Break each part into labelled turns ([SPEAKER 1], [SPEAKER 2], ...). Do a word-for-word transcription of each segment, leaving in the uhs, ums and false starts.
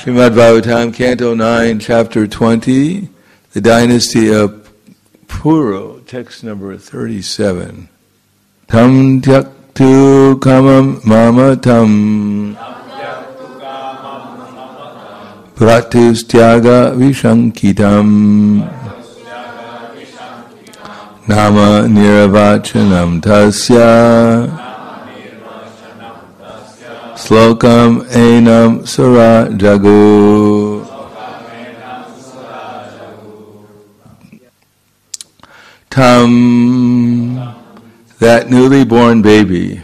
[SPEAKER 1] Srimad Bhagavatam, Canto nine, Chapter twenty, the Dynasty of Puru, text number thirty-seven. Tam tyaktu kamam mamatam pratustyaga vishankitam nama niravachanam tasya Slokam enam sura jagu. Tam, that newly born baby.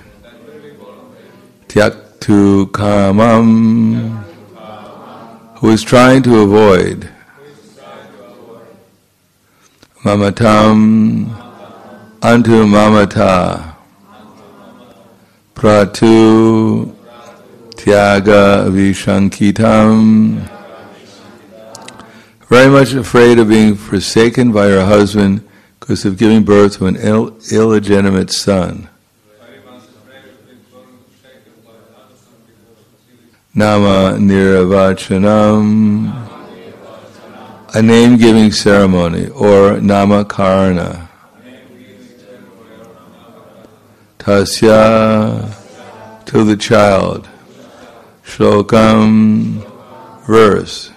[SPEAKER 1] Tyaktu kamam, who is trying to avoid. Mamatam, unto mamata. Pratu, Tyaga Vishankitam, very much afraid of being forsaken by her husband because of giving birth to an Ill, illegitimate son. Nama Niravachanam, a name-giving ceremony, or Namakarna. Tasya, to the child. Shlokam, verse.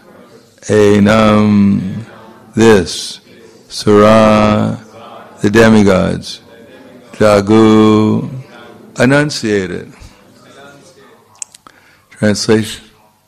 [SPEAKER 1] Enam, this. Sura, the demigods. Jagu, enunciated. Translation.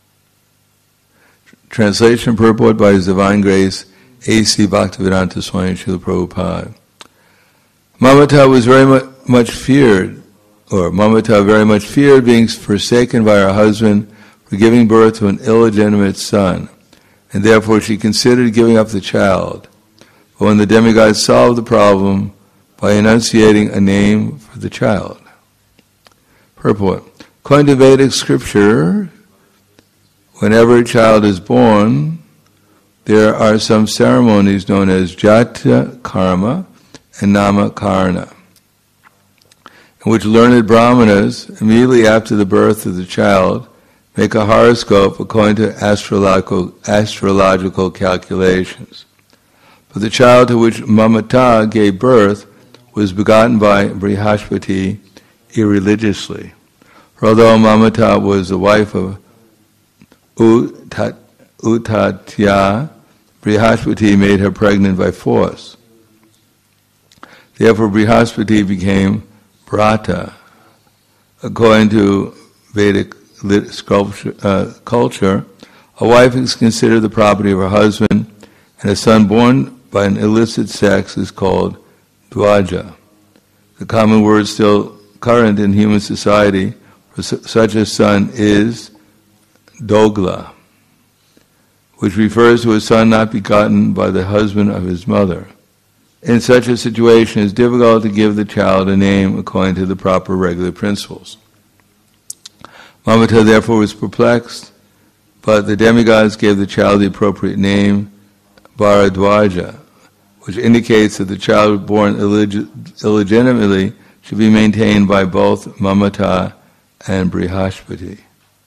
[SPEAKER 1] Translation purport by His Divine Grace, A C Bhaktivedanta Swami Srila Prabhupada. Mamata was very much, much feared or Mamata very much feared being forsaken by her husband for giving birth to an illegitimate son, and therefore she considered giving up the child. But when the demigods solved the problem by enunciating a name for the child. Purport. According to Vedic scripture, whenever a child is born, there are some ceremonies known as Jata Karma and Nama Karna, in which learned brahmanas, immediately after the birth of the child, make a horoscope according to astrological, astrological calculations. But the child to which Mamata gave birth was begotten by Brihaspati irreligiously. For although Mamata was the wife of Uttat, Uttatya, Brihaspati made her pregnant by force. Therefore Brihaspati became Brata. According to Vedic sculpture, uh, culture, a wife is considered the property of her husband, and a son born by an illicit sex is called Dwaja. The common word still current in human society for su- such a son is Dogla, which refers to a son not begotten by the husband of his mother. In such a situation, it is difficult to give the child a name according to the proper regular principles. Mamata therefore was perplexed, but the demigods gave the child the appropriate name, Bharadwaja, which indicates that the child born illeg- illegitimately should be maintained by both Mamata and Brihaspati.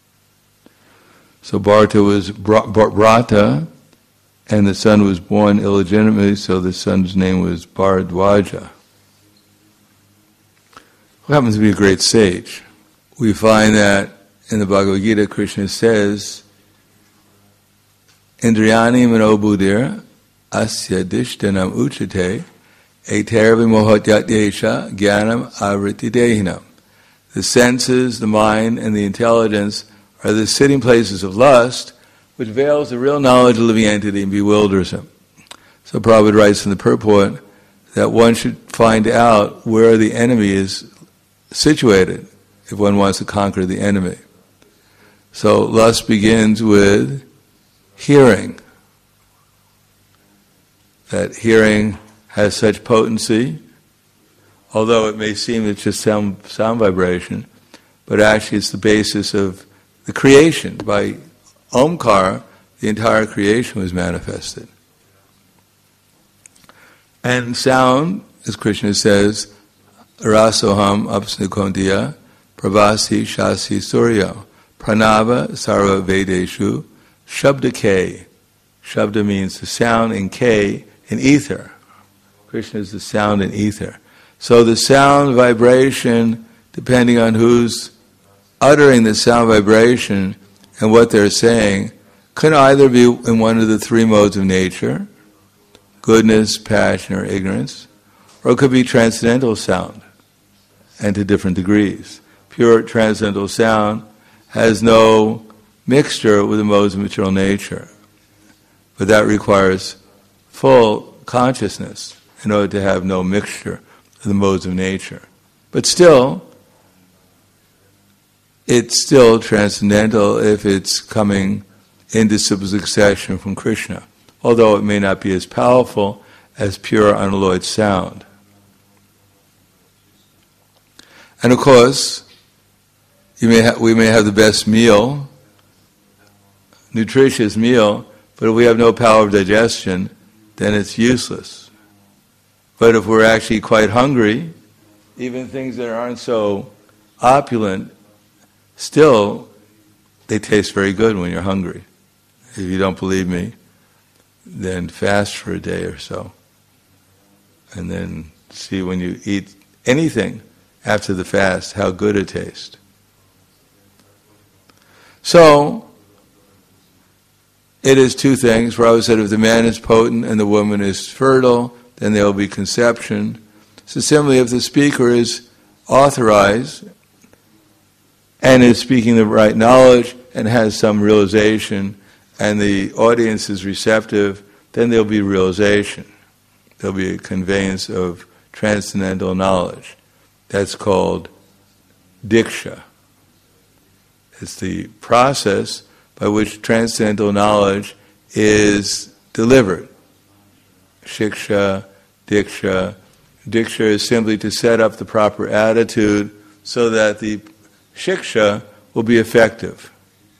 [SPEAKER 1] So Bharata was Brata, and the son was born illegitimately, so the son's name was Bharadwaja, who happens to be a great sage. We find that in the Bhagavad Gita, Krishna says, Indriyani manobuddhir asya dishtanam uchate eter vimohotyatesha jnanam avritidehinam. The senses, the mind, and the intelligence are the sitting places of lust, which veils the real knowledge of the living entity and bewilders him. So Prabhupada writes in the purport that one should find out where the enemy is situated if one wants to conquer the enemy. So lust begins with hearing. That hearing has such potency, although it may seem it's just sound, sound vibration, but actually it's the basis of the creation. By Omkar, the entire creation was manifested. And sound, as Krishna says, Rasoham apsnukondiya pravasi shasi surya pranava sarva vedeshu Shabda K. Shabda means the sound, and K in ether. Krishna is the sound in ether. So the sound vibration, depending on who's uttering the sound vibration and what they're saying, can either be in one of the three modes of nature, goodness, passion, or ignorance, or it could be transcendental sound, and to different degrees. Pure transcendental sound has no mixture with the modes of material nature, but that requires full consciousness in order to have no mixture of the modes of nature. But still, it's still transcendental if it's coming in disciple succession from Krishna, although it may not be as powerful as pure unalloyed sound. And of course, you may ha- we may have the best meal, nutritious meal, but if we have no power of digestion, then it's useless. But if we're actually quite hungry, even things that aren't so opulent, still, they taste very good when you're hungry. If you don't believe me, then fast for a day or so. And then see when you eat anything after the fast, how good it tastes. So, it is two things. Prabhupada said if the man is potent and the woman is fertile, then there will be conception. So similarly, if the speaker is authorized and is speaking the right knowledge and has some realization, and the audience is receptive, then there'll be realization. There'll be a conveyance of transcendental knowledge. That's called diksha. It's the process by which transcendental knowledge is delivered. Shiksha, diksha. Diksha is simply to set up the proper attitude so that the shiksha will be effective.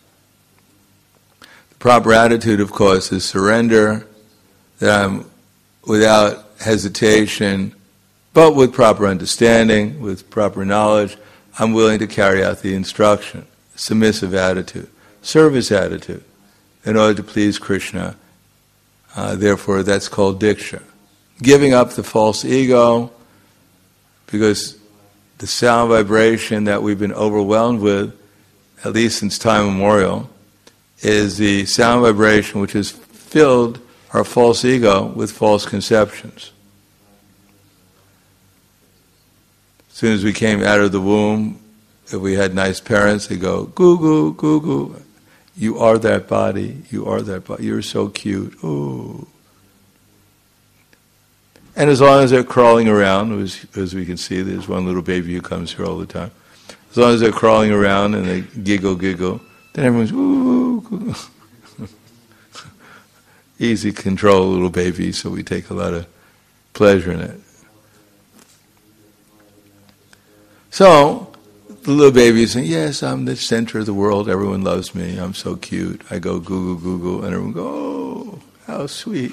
[SPEAKER 1] The proper attitude, of course, is surrender, that I'm without hesitation, but with proper understanding, with proper knowledge, I'm willing to carry out the instruction. Submissive attitude, service attitude, in order to please Krishna. Uh, therefore, that's called diksha. Giving up the false ego, because the sound vibration that we've been overwhelmed with, at least since time immemorial, is the sound vibration which has filled our false ego with false conceptions. As soon as we came out of the womb, if we had nice parents, they go, goo goo, goo goo, you are that body, you are that body, you're so cute, ooh. And as long as they're crawling around, as, as we can see, there's one little baby who comes here all the time. As long as they're crawling around and they giggle, giggle, then everyone's, ooh, goo. Easy to control a little baby, so we take a lot of pleasure in it. So, the little baby is saying, yes, I'm the center of the world, everyone loves me, I'm so cute. I go goo goo goo goo, and everyone go, oh, how sweet.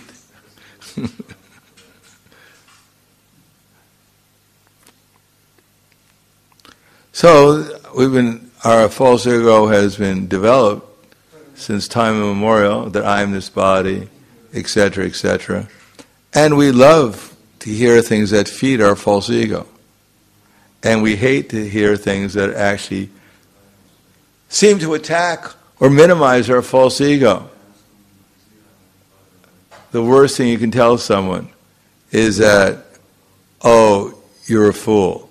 [SPEAKER 1] So, we've been, our false ego has been developed since time immemorial, that I am this body, et cetera, et cetera. And we love to hear things that feed our false ego. And we hate to hear things that actually seem to attack or minimize our false ego. The worst thing you can tell someone is that, oh, you're a fool.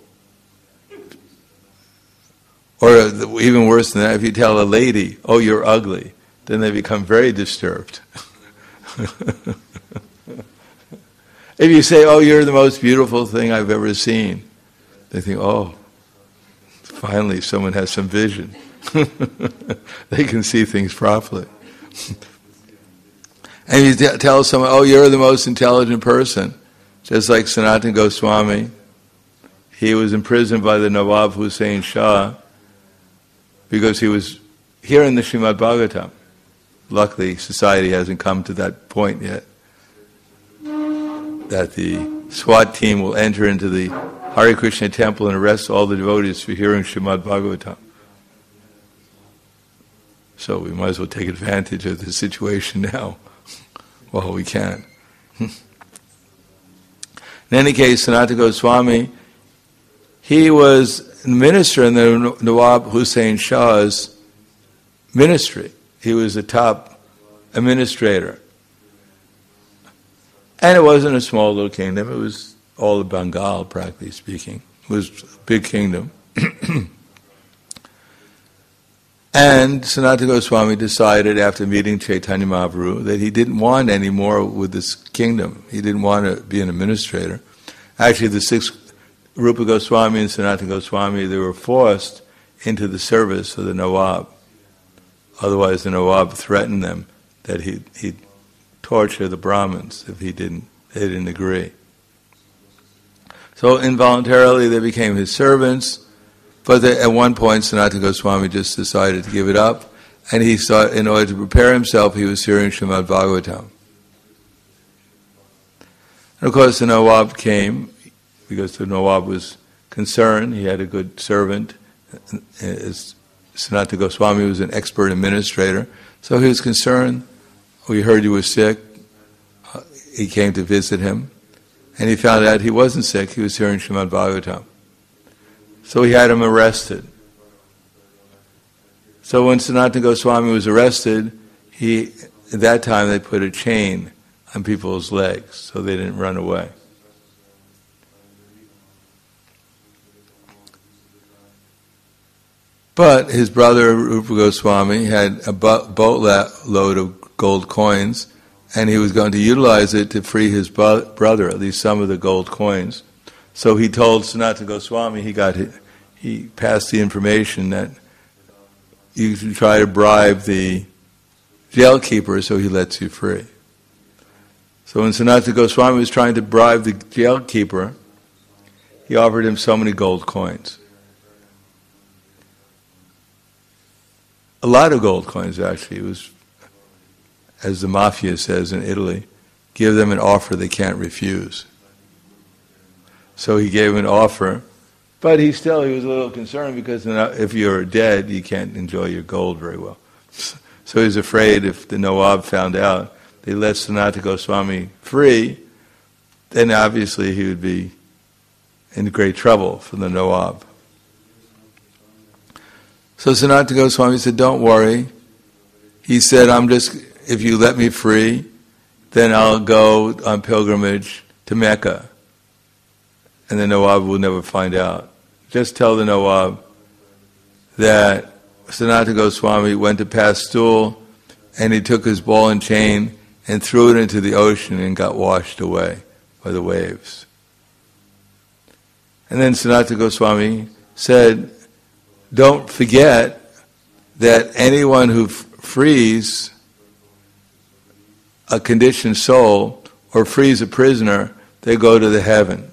[SPEAKER 1] Or even worse than that, if you tell a lady, oh, you're ugly, then they become very disturbed. If you say, oh, you're the most beautiful thing I've ever seen, they think, oh, finally someone has some vision. They can see things properly. And you t- tell someone, oh, you're the most intelligent person, just like Sanatana Goswami. He was imprisoned by the Nawab Hussain Shah because he was hearing the Srimad Bhagavatam. Luckily, society hasn't come to that point yet, that the SWAT team will enter into the Hare Krishna temple and arrest all the devotees for hearing Srimad Bhagavatam. So we might as well take advantage of the situation now while we can. In any case, Sanatana Goswami, he was a minister in the Nawab Hussain Shah's ministry. He was the top administrator. And it wasn't a small little kingdom, it was all of Bengal, practically speaking. It was a big kingdom. And Sanatana Goswami decided after meeting Chaitanya Mahaprabhu that he didn't want any more with this kingdom. He didn't want to be an administrator. Actually, the six, Rupa Goswami and Sanatana Goswami, they were forced into the service of the Nawab. Otherwise, the Nawab threatened them that he'd, he'd torture the Brahmins if he didn't, they didn't agree. So involuntarily, they became his servants. But the, at one point, Sanatana Goswami just decided to give it up, and he thought, in order to prepare himself, he was hearing Srimad Bhagavatam. And of course, the Nawab came, because the Nawab was concerned. He had a good servant. As Sanatana Goswami was an expert administrator, so he was concerned. We heard you were sick. He came to visit him, and he found out he wasn't sick. He was hearing Srimad Bhagavatam. So he had him arrested. So when Sanatana Goswami was arrested, he at that time they put a chain on people's legs so they didn't run away. But his brother Rupa Goswami had a boatload of gold coins, and he was going to utilize it to free his brother, at least some of the gold coins. So he told Sanatana Goswami, he got he passed the information that you should try to bribe the jail keeper so he lets you free. So when Sanatana Goswami was trying to bribe the jail keeper, he offered him so many gold coins. A lot of gold coins, actually. It was, as the mafia says in Italy, give them an offer they can't refuse. So he gave an offer, but he still, he was a little concerned because if you're dead, you can't enjoy your gold very well. So he was afraid if the Nawab found out they let Sanatana Goswami free, then obviously he would be in great trouble for the Nawab. So Sanatana Goswami said, don't worry. He said, I'm just, if you let me free, then I'll go on pilgrimage to Mecca. And the Nawab will never find out. Just tell the Nawab that Sanatana Goswami went to Pastul and he took his ball and chain and threw it into the ocean and got washed away by the waves. And then Sanatana Goswami said, don't forget that anyone who f- frees a conditioned soul or frees a prisoner, they go to the heaven.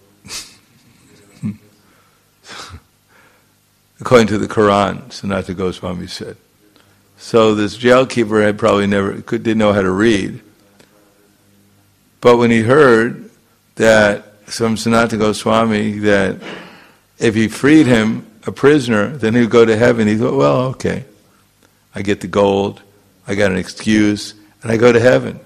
[SPEAKER 1] According to the Quran, Sanatana Goswami said. So this jail keeper had probably never, could, didn't know how to read. But when he heard that from Sanatana Goswami that if he freed him, a prisoner, then he would go to heaven, he thought, well, okay, I get the gold, I got an excuse, and I go to heaven.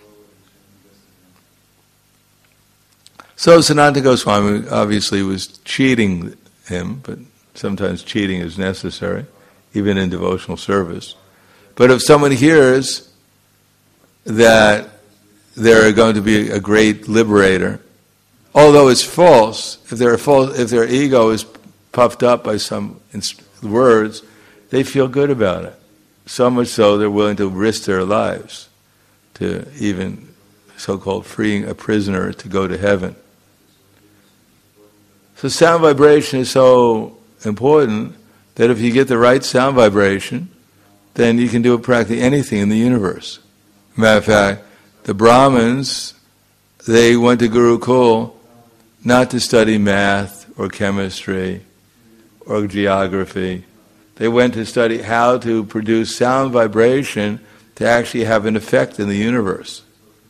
[SPEAKER 1] So Sanatana Goswami obviously was cheating him, but sometimes cheating is necessary, even in devotional service. But if someone hears that they're going to be a great liberator, although it's false, if their false, if their ego is puffed up by some inst- words, they feel good about it. So much so they're willing to risk their lives to even so-called freeing a prisoner to go to heaven. So sound vibration is so important that if you get the right sound vibration, then you can do practically anything in the universe. Matter of fact, the Brahmins, they went to Gurukul not to study math or chemistry or geography. They went to study how to produce sound vibration to actually have an effect in the universe.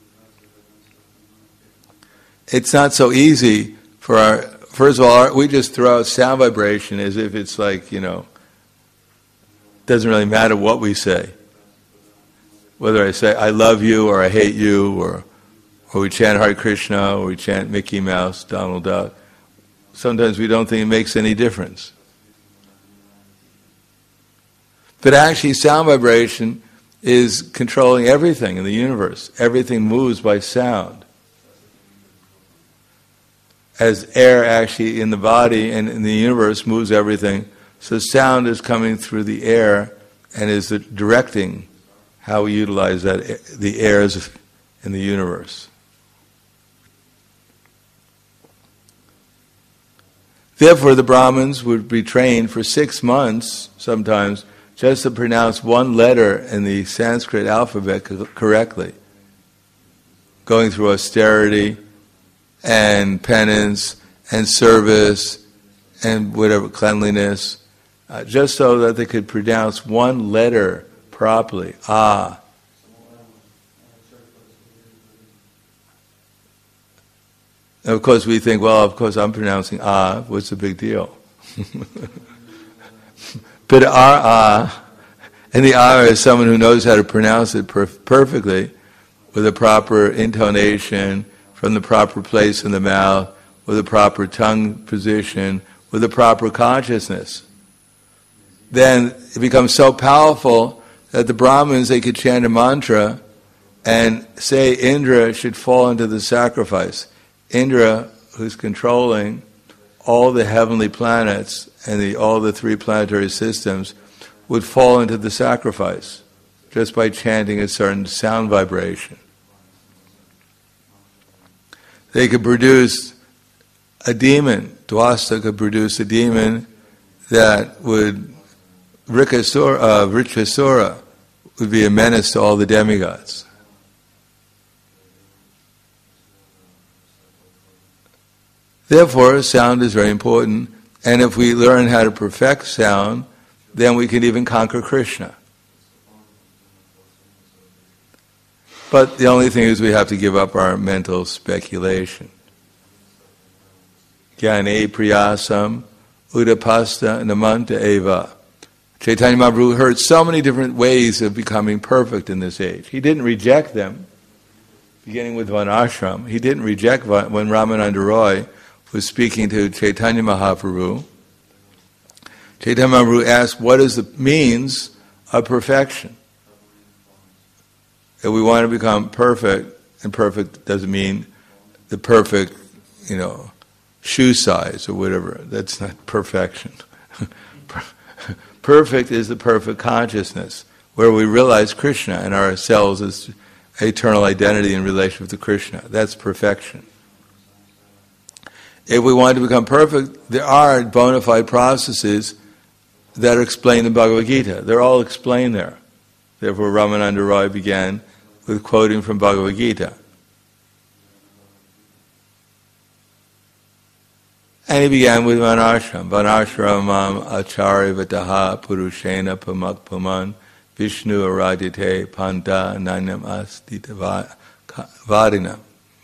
[SPEAKER 1] It's not so easy for our, first of all, our, we just throw out sound vibration as if it's like, you know, doesn't really matter what we say. Whether I say, I love you, or I hate you, or or we chant Hare Krishna, or we chant Mickey Mouse, Donald Duck. Sometimes we don't think it makes any difference. But actually, sound vibration is controlling everything in the universe. Everything moves by sound. As air actually in the body and in the universe moves everything, so sound is coming through the air and is directing how we utilize that, the airs in the universe. Therefore, the Brahmins would be trained for six months, sometimes, just to pronounce one letter in the Sanskrit alphabet correctly, going through austerity and penance and service and whatever, cleanliness, uh, just so that they could pronounce one letter properly. Ah. And of course we think, well, of course I'm pronouncing ah, what's the big deal? But our ah, and the ah is someone who knows how to pronounce it perf- perfectly, with a proper intonation, from the proper place in the mouth, with a proper tongue position, with a proper consciousness. Then it becomes so powerful that the Brahmins, they could chant a mantra and say Indra should fall into the sacrifice. Indra, who's controlling all the heavenly planets and the, all the three planetary systems, would fall into the sacrifice just by chanting a certain sound vibration. They could produce a demon. Dwasta could produce a demon that would, Vrikasura, uh, Vrikasura would be a menace to all the demigods. Therefore, sound is very important, and if we learn how to perfect sound, then we can even conquer Krishna. But the only thing is we have to give up our mental speculation. Jnane priyasam udapasta namanta eva. Chaitanya Mahaprabhu heard so many different ways of becoming perfect in this age. He didn't reject them, beginning with Varnashram. He didn't reject when Ramananda Roy was speaking to Chaitanya Mahaprabhu. Chaitanya Mahaprabhu asked, what is the means of perfection? If we want to become perfect, and perfect doesn't mean the perfect, you know, shoe size or whatever. That's not perfection. Perfect is the perfect consciousness, where we realize Krishna and ourselves as eternal identity in relation to Krishna. That's perfection. If we want to become perfect, there are bona fide processes that are explained in Bhagavad Gita. They're all explained there. Therefore, Ramananda Roy began with quoting from Bhagavad Gita. And he began with Varnashram. Varnashramam acharya vataha purushena pamak paman vishnu aradite panta nanyam astita vadina.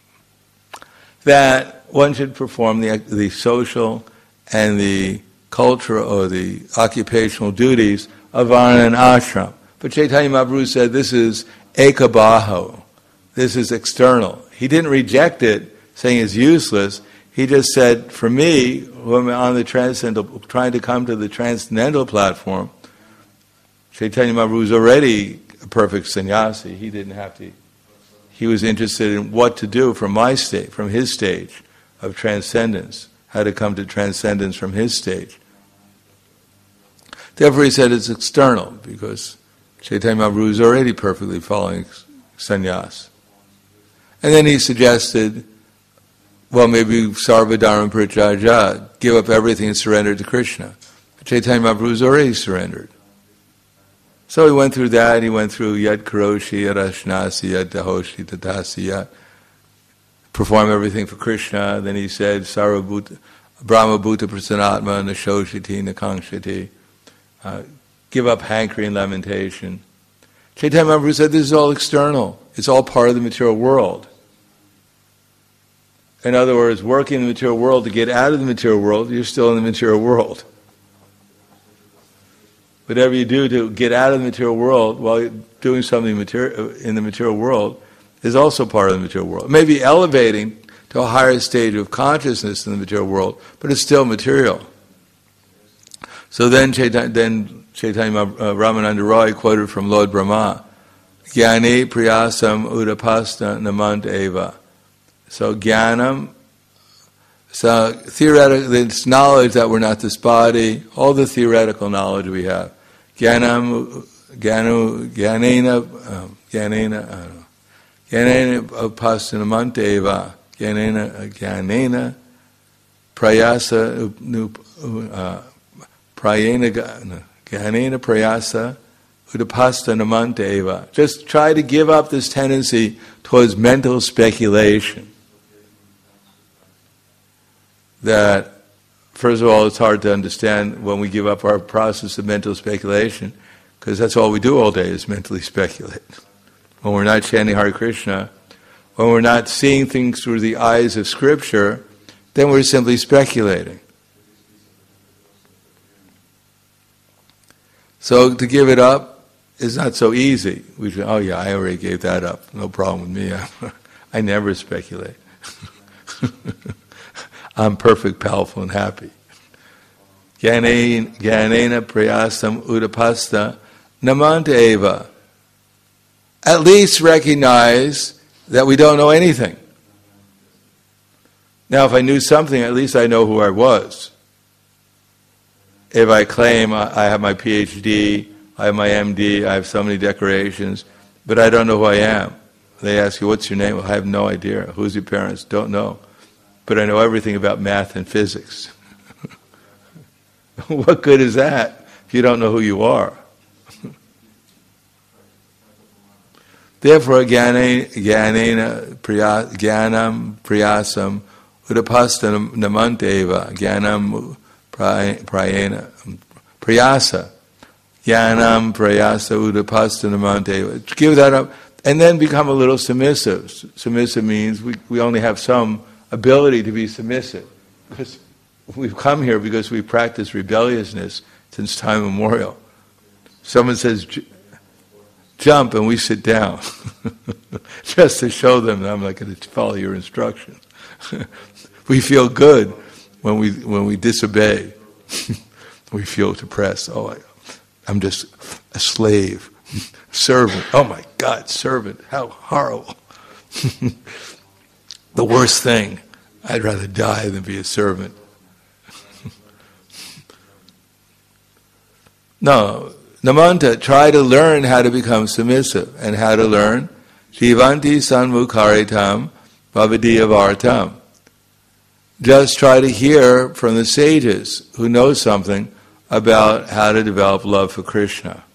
[SPEAKER 1] That one should perform the, the social and the cultural or the occupational duties of Varna and ashram. But Chaitanya Mahaprabhu said this is ekabaho, this is external. He didn't reject it, saying it's useless. He just said, for me, who am on the transcendental, trying to come to the transcendental platform, Chaitanya Mahaprabhu was already a perfect sannyasi. He didn't have to. He was interested in what to do from my state, from his stage of transcendence, how to come to transcendence from his stage. Therefore, he said it's external, because Chaitanya Mahaprabhu is already perfectly following sannyas. And then he suggested, well, maybe sarvadharma parityajya, give up everything and surrender to Krishna. But Chaitanya Mahaprabhu is already surrendered. So he went through that, he went through yad karoshi, yad ashnasi, yad dahoshi, tatasi, yad. Perform everything for Krishna. Then he said, sarvabhuta, brahma bhuta prasanatma, nashoshiti, nakangshati. Uh, give up hankering, lamentation. Chaitanya Mahaprabhu said this is all external. It's all part of the material world. In other words, working in the material world to get out of the material world, you're still in the material world. whatever you do to get out of the material world while you're doing something material in the material world is also part of the material world. It may be elevating to a higher stage of consciousness in the material world, but it's still material. So then Chaitanya, then Chaitanya uh, Ramananda Roy quoted from Lord Brahma, Jnani priyasam udapasta namant eva. So jnanam, so theoretical, it's knowledge that we're not this body, all the theoretical knowledge we have. Jnanam, jnanu, jnanena, um, jnanena, I don't know. Jnanena upasta namant eva. Jnanena, jnanena, prayasa, uh, prayena, jnanena prayasa, udapasta namanta eva. Just try to give up this tendency towards mental speculation. That, first of all, it's hard to understand when we give up our process of mental speculation, because that's all we do all day is mentally speculate. When we're not chanting Hare Krishna, when we're not seeing things through the eyes of Scripture, then we're simply speculating. So to give it up is not so easy. We say, oh yeah, I already gave that up. No problem with me. I never speculate. I'm perfect, powerful, and happy. Jnanena prayasam udapasta namanta eva. At least recognize that we don't know anything. Now, if I knew something, at least I know who I was. If I claim I have my P H D, I have my M D, I have so many decorations, but I don't know who I am. They ask you, what's your name? Well, I have no idea. Who's your parents? Don't know. But I know everything about math and physics. What good is that if you don't know who you are? Therefore, jnanena jnanam priyasam udapasta namanta eva. Jnanam prayena priyasa. Jnanam prayasa udapasta namanta eva. Give that up, and then become a little submissive. Submissive means we, we only have some ability to be submissive. Because we've come here because we practice rebelliousness since time immemorial. Someone says, jump, and we sit down. Just to show them that I'm not going to follow your instructions. We feel good when we when we disobey. We feel depressed. Oh, I, I'm just a slave, servant. Oh my God, servant! How horrible! The worst thing. I'd rather die than be a servant. No, Namanta, try to learn how to become submissive. And how to learn? Jivanti sanmukharitam bhavadiyavartam. Just try to hear from the sages who know something about how to develop love for Krishna.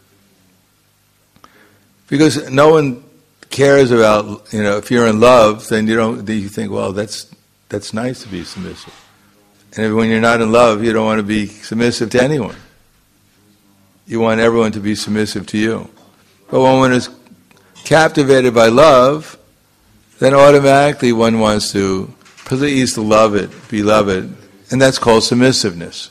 [SPEAKER 1] Because no one cares about, you know, if you're in love, then you don't, then you think, well, that's that's nice to be submissive. And when you're not in love, you don't want to be submissive to anyone. You want everyone to be submissive to you. But when one is captivated by love, then automatically one wants to please the beloved, beloved, and that's called submissiveness.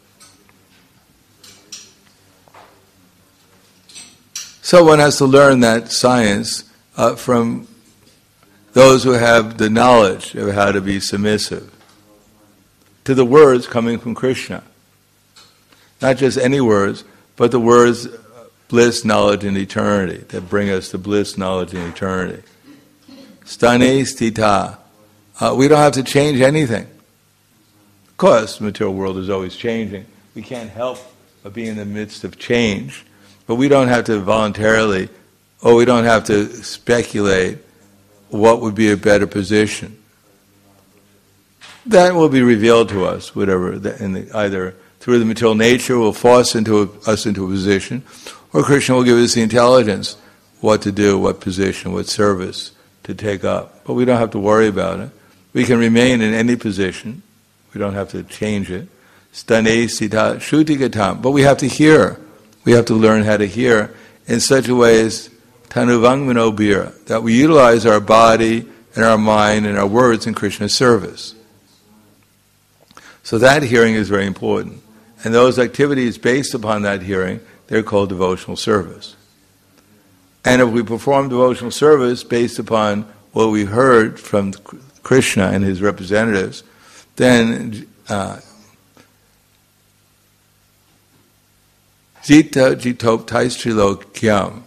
[SPEAKER 1] So one has to learn that science uh, from those who have the knowledge of how to be submissive to the words coming from Krishna. Not just any words, but the words bliss, knowledge, and eternity that bring us to bliss, knowledge, and eternity. Stane stita. Uh, we don't have to change anything. Of course, the material world is always changing. We can't help but be in the midst of change. But we don't have to voluntarily, or we don't have to speculate what would be a better position. That will be revealed to us, whatever, in the, either through the material nature will force into a, us into a position, or Krishna will give us the intelligence what to do, what position, what service to take up. But we don't have to worry about it. We can remain in any position. We don't have to change it. Stane sita shrutigatam. But we have to hear. We have to learn how to hear in such a way as tanuvang manobira, that we utilize our body and our mind and our words in Krishna's service. So that hearing is very important. And those activities based upon that hearing, they're called devotional service. And if we perform devotional service based upon what we heard from Krishna and his representatives, then uh, Jita Jitop Taistrilokyam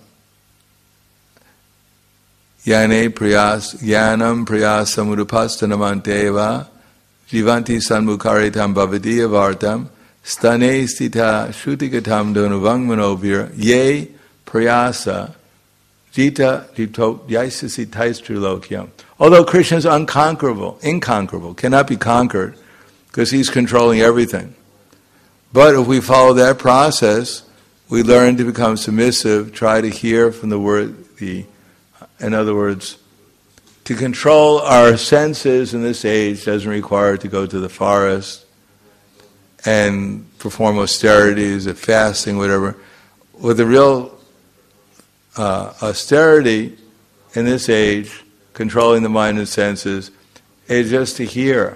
[SPEAKER 1] Yane Priyas Yanam Priyasam Urupastanamanteva Jivanti Sanmukaritam Bhavadiya Vartam Stane Stita Shrutigatam Donuvang Manovir Ye Priyasa Jita Jitop Yaisasi Taistrilokyam. Although Krishna is unconquerable, inconquerable, cannot be conquered, because he's controlling everything. But if we follow that process, we learn to become submissive, try to hear from the word, the, in other words, to control our senses in this age doesn't require to go to the forest and perform austerities, or fasting, whatever. With the real uh, austerity in this age, controlling the mind and senses, is just to hear.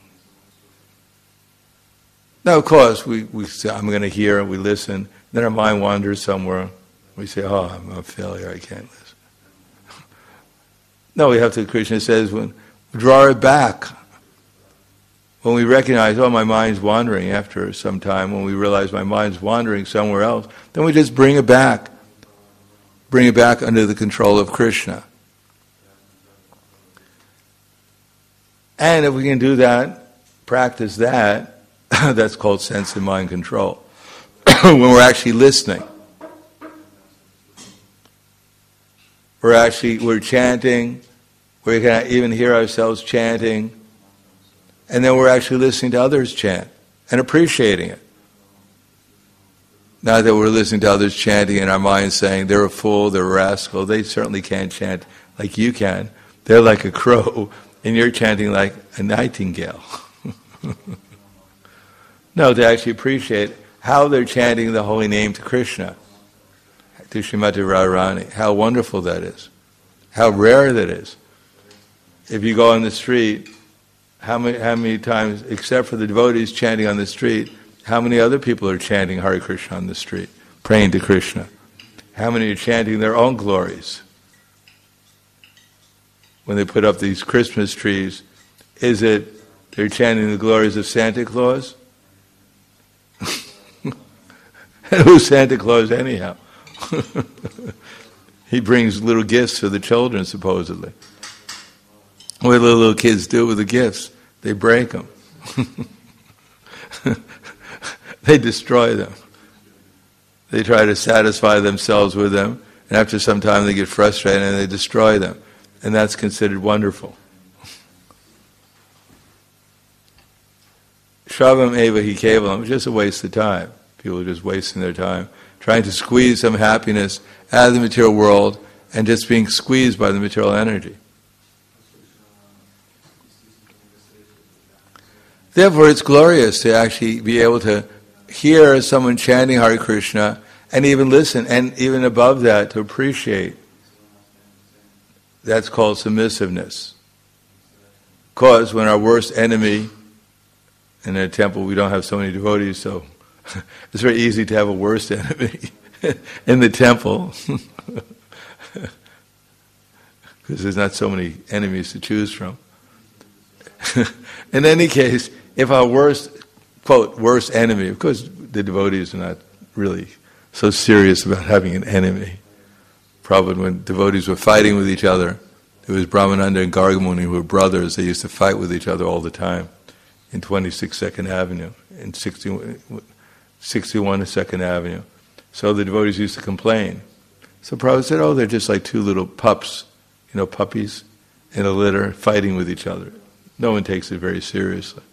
[SPEAKER 1] Now, of course, we, we say, I'm going to hear, and we listen. Then our mind wanders somewhere. We say, oh, I'm a failure, I can't listen. No, we have to, Krishna says, when, draw it back. When we recognize, oh, my mind's wandering after some time, when we realize my mind's wandering somewhere else, then we just bring it back. Bring it back under the control of Krishna. And if we can do that, practice that, that's called sense and mind control. When we're actually listening. We're actually, we're chanting, we can even hear ourselves chanting, and then we're actually listening to others chant and appreciating it. Not that we're listening to others chanting in our minds saying, they're a fool, they're a rascal, they certainly can't chant like you can. They're like a crow, and you're chanting like a nightingale. No, to actually appreciate how they're chanting the holy name to Krishna, to Srimati Radharani. How wonderful that is. How rare that is. If you go on the street, how many, how many times, except for the devotees chanting on the street, how many other people are chanting Hare Krishna on the street, praying to Krishna? How many are chanting their own glories? When they put up these Christmas trees, is it they're chanting the glories of Santa Claus? And who's Santa Claus anyhow? He brings little gifts for the children, supposedly. What do the little kids do with the gifts? They break them. They destroy them. They try to satisfy themselves with them, and after some time they get frustrated and they destroy them. And that's considered wonderful. Shravam eva hi kevalam, it's just a waste of time. People are just wasting their time, trying to squeeze some happiness out of the material world and just being squeezed by the material energy. Therefore, it's glorious to actually be able to hear someone chanting Hare Krishna and even listen, and even above that, to appreciate. That's called submissiveness. Because when our worst enemy, in a temple we don't have so many devotees, so it's very easy to have a worst enemy in the temple. Because there's not so many enemies to choose from. In any case, if our worst, quote, worst enemy, of course the devotees are not really so serious about having an enemy. Probably when devotees were fighting with each other, there was Brahmananda and Gargamuni who were brothers, they used to fight with each other all the time in twenty-six Second Avenue, in sixty-one Second Avenue. So the devotees used to complain. So Prabhupada said, oh, they're just like two little pups, you know, puppies in a litter fighting with each other. No one takes it very seriously.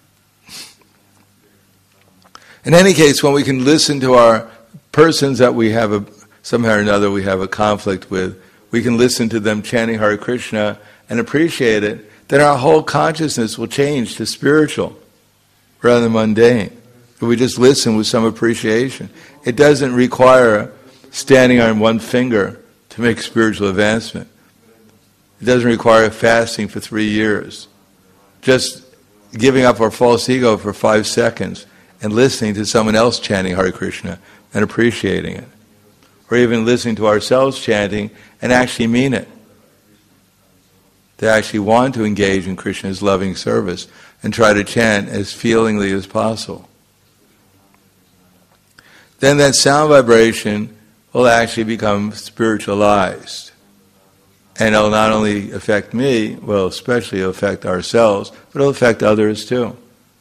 [SPEAKER 1] In any case, when we can listen to our persons that we have a, somehow or another we have a conflict with, we can listen to them chanting Hare Krishna and appreciate it, then our whole consciousness will change to spiritual rather than mundane. If we just listen with some appreciation. It doesn't require standing on one finger to make spiritual advancement. It doesn't require fasting for three years. Just giving up our false ego for five seconds and listening to someone else chanting Hare Krishna and appreciating it. Or even listening to ourselves chanting and actually mean it. They actually want to engage in Krishna's loving service and try to chant as feelingly as possible. Then that sound vibration will actually become spiritualized. And it'll not only affect me, well, especially it'll affect ourselves, but it'll affect others too.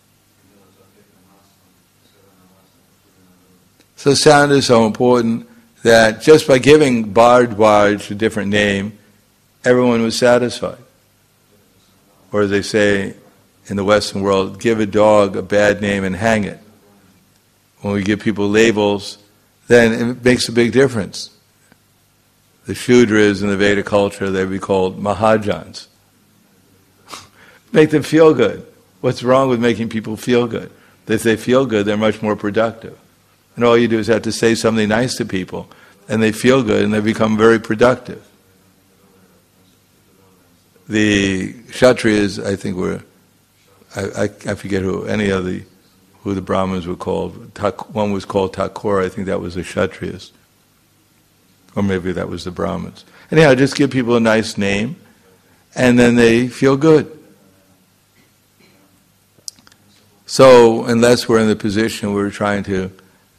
[SPEAKER 1] So sound is so important that just by giving Bharadwaj a different name, everyone was satisfied. Or as they say in the Western world, give a dog a bad name and hang it. When we give people labels, then it makes a big difference. The Shudras in the Veda culture, they'd be called Mahajans. Make them feel good. What's wrong with making people feel good? If they feel good, they're much more productive. And all you do is have to say something nice to people, and they feel good, and they become very productive. The Kshatriyas, I think, were, I, I, I forget who, any of the, who the Brahmins were called. One was called Thakur, I think that was the Kshatriyas. Or maybe that was the Brahmins. Anyhow, just give people a nice name, and then they feel good. So, unless we're in the position where we're trying to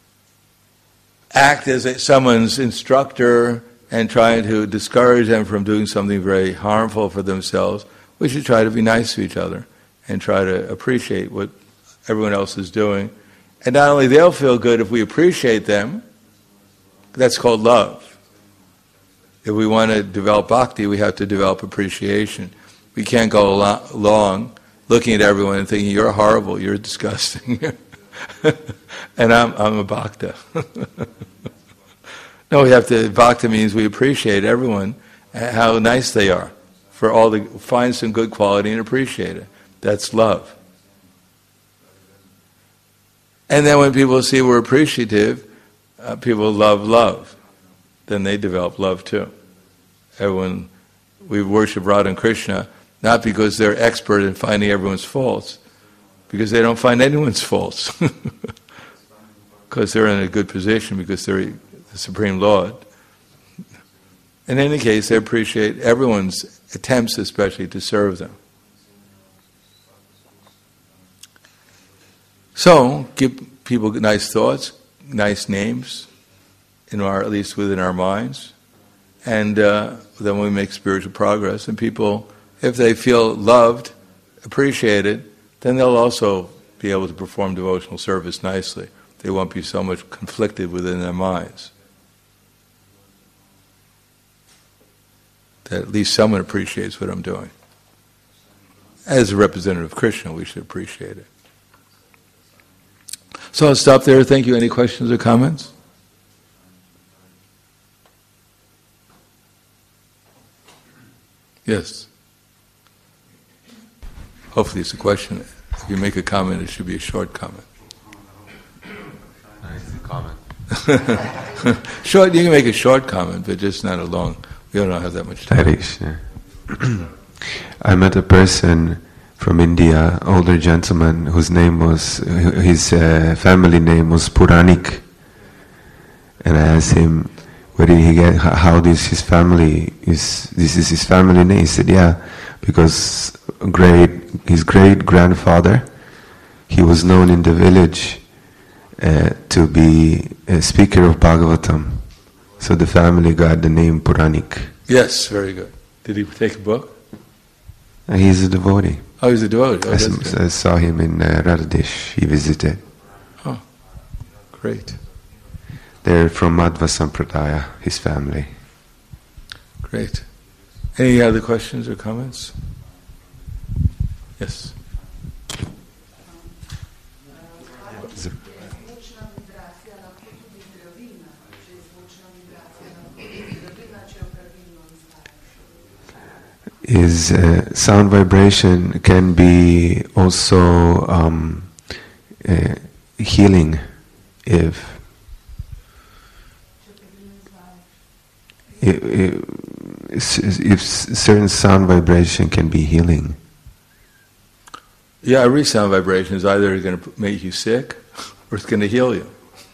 [SPEAKER 1] act as a, someone's instructor and trying to discourage them from doing something very harmful for themselves, we should try to be nice to each other and try to appreciate what everyone else is doing. And not only they'll feel good if we appreciate them, that's called love. If we want to develop bhakti, we have to develop appreciation. We can't go along looking at everyone and thinking, you're horrible, you're disgusting. And I'm, I'm a bhakta. No, we have to, bhakta means we appreciate everyone, how nice they are, for all the, find some good quality and appreciate it. That's love. And then when people see we're appreciative, uh, people love love. Then they develop love too. Everyone, we worship Radha and Krishna, not because they're expert in finding everyone's faults, because they don't find anyone's faults. Because they're in a good position, because they're the Supreme Lord. In any case, they appreciate everyone's attempts, especially, to serve them. So, give people nice thoughts, nice names, in our, at least within our minds, and uh, then we make spiritual progress. And people, if they feel loved, appreciated, then they'll also be able to perform devotional service nicely. They won't be so much conflicted within their minds. That at least someone appreciates what I'm doing. As a representative of Krishna, we should appreciate it. So I'll stop there. Thank you. Any questions or comments? Yes. Hopefully it's a question. If you make a comment, it should be a short comment.
[SPEAKER 2] Nice comment.
[SPEAKER 1] Short, you can make a short comment, but just not a long. We don't have that much time.
[SPEAKER 2] Harish, yeah. I met a person from India, older gentleman, whose name was, his uh, family name was Puranik. And I asked him, where did he get, how this his family, is this is his family name? He said, yeah, because great, his great-grandfather, he was known in the village uh, to be a speaker of Bhagavatam. So the family got the name Puranik.
[SPEAKER 1] Yes, very good. Did he take a book?
[SPEAKER 2] Uh, he's a devotee.
[SPEAKER 1] Oh, he's a devotee. Oh,
[SPEAKER 2] I, s- I saw him in uh, Radhadesh. He visited.
[SPEAKER 1] Oh, great.
[SPEAKER 2] They're from Madhva Sampradaya, his family.
[SPEAKER 1] Great. Any other questions or comments? Yes.
[SPEAKER 2] Is uh, sound vibration can be also um, uh, healing if if, if if certain sound vibration can be healing.
[SPEAKER 1] Yeah, every sound vibration is either going to make you sick or it's going to heal you.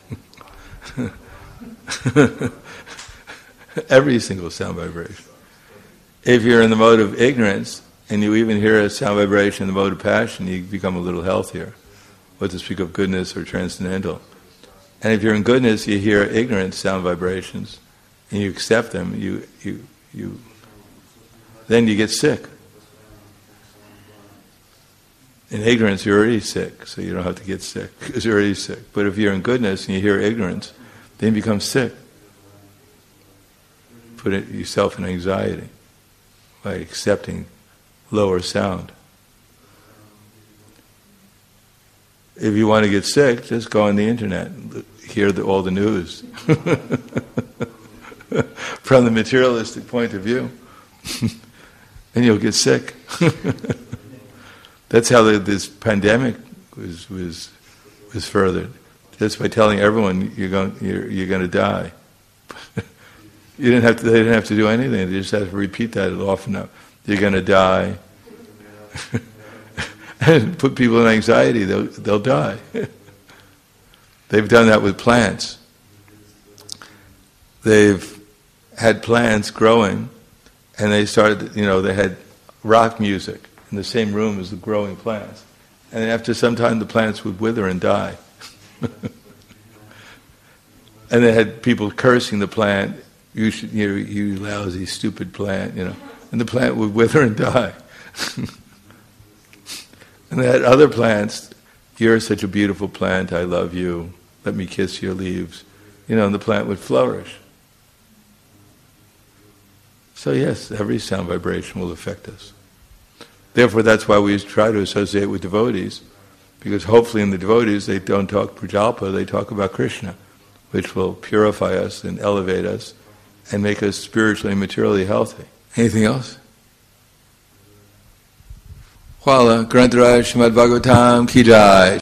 [SPEAKER 1] Every single sound vibration. If you're in the mode of ignorance, and you even hear a sound vibration in the mode of passion, you become a little healthier. What to speak of goodness or transcendental. And if you're in goodness, you hear ignorant sound vibrations, and you accept them, you, you, you, then you get sick. In ignorance, you're already sick, so you don't have to get sick, because you're already sick. But if you're in goodness and you hear ignorance, then you become sick. Put it, yourself in anxiety by accepting lower sound. If you want to get sick, just go on the internet, hear the, all the news. From the materialistic point of view, and you'll get sick. That's how the, this pandemic was was was furthered. Just by telling everyone you're going you're, you're going to die. You didn't have to. They didn't have to do anything. They just have to repeat that often enough. You're going to die. And put people in anxiety. They'll they'll die. They've done that with plants. They've had plants growing, and they started. You know, they had rock music in the same room as the growing plants, and after some time, the plants would wither and die. And they had people cursing the plant. You should, you, you lousy, stupid plant, you know. And the plant would wither and die. And they had other plants. You're such a beautiful plant. I love you. Let me kiss your leaves. You know, and the plant would flourish. So yes, every sound vibration will affect us. Therefore, that's why we try to associate with devotees, because hopefully in the devotees they don't talk Prajalpa, they talk about Krishna, which will purify us and elevate us and make us spiritually and materially healthy. Anything else? Wala Grantaraj Srimad Bhagavatam Ki Jai.